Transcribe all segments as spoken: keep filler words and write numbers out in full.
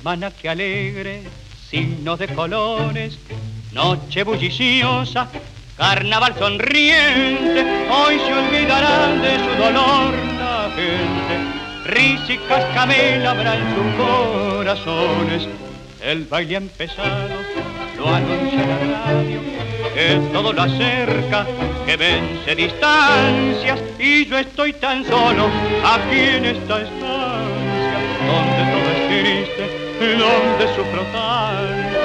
semana que alegre, signos de colores, noche bulliciosa, carnaval sonriente, hoy se olvidarán de su dolor la gente. Risa y cascabel habrá en sus corazones, el baile ha empezado, lo anuncia la radio, que todo lo acerca, que vence distancias, y yo estoy tan solo aquí en esta estancia, donde todo es triste, donde sufro tanto.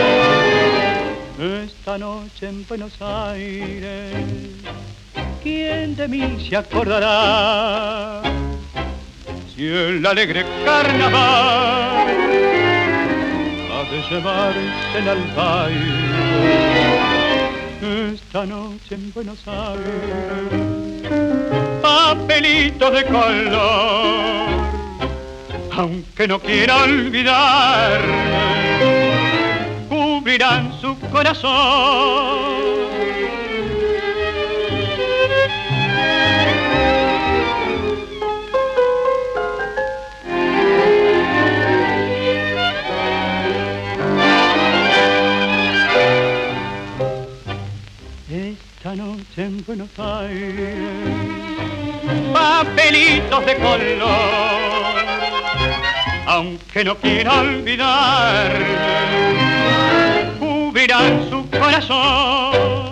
Esta noche en Buenos Aires, ¿quién de mí se acordará? Si el alegre carnaval ha de llevarse al baile, esta noche en Buenos Aires, papelitos de color, aunque no quiera olvidarme, cubrirán su corazón. Esta noche en Buenos Aires, papelitos de color, aunque no quiera olvidarme, cubrirán su corazón.